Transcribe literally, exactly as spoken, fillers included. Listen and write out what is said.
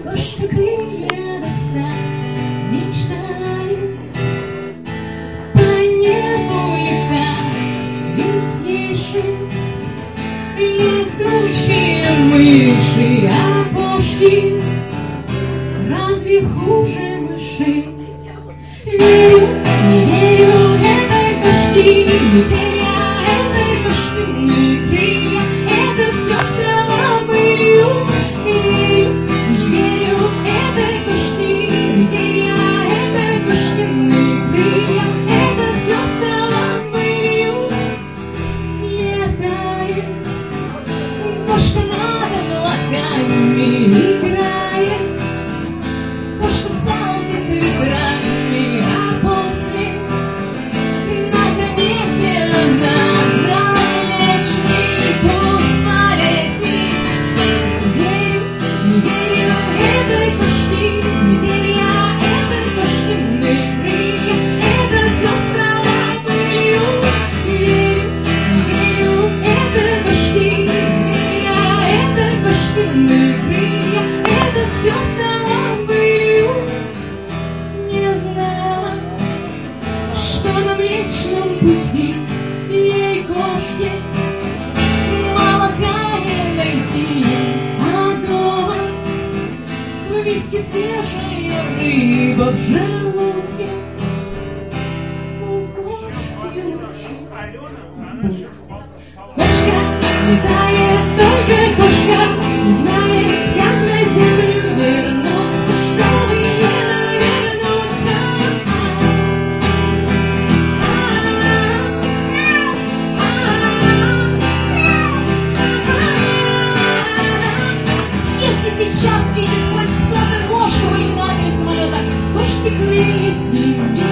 Кошка крылья достать мечтает, по небу летать, ведь ей жить. Летучие мыши, а кошки разве хуже мышей? Верю, не верю этой кошки, не веря этой кошкиные крылья, это все стало былью. Верю, не верю этой кошки, не веря этой кошкиные крылья, это все стало былью. Летает кошка над облаками, играет кошка в салке с ветрами, а после на комете она на Млечный Путь полетит. Верю, не верю этой кошки, не веря этой кошкиные крылья, это все стало былью. Верю, не верю этой кошки, не веря этой кошкиные крылья, это все стало былью. Не знала, что на Млечном Пути ей кошке молока не найти, а дома в миске свежая рыба в желудке. У кошки ручек будет. Кошка летает, только кошка не знает, как на землю вернуться, чтобы не вернуться. Если сейчас видит хоть кто-то кошку в иллюминаторе самолета, с кошки крылья сними.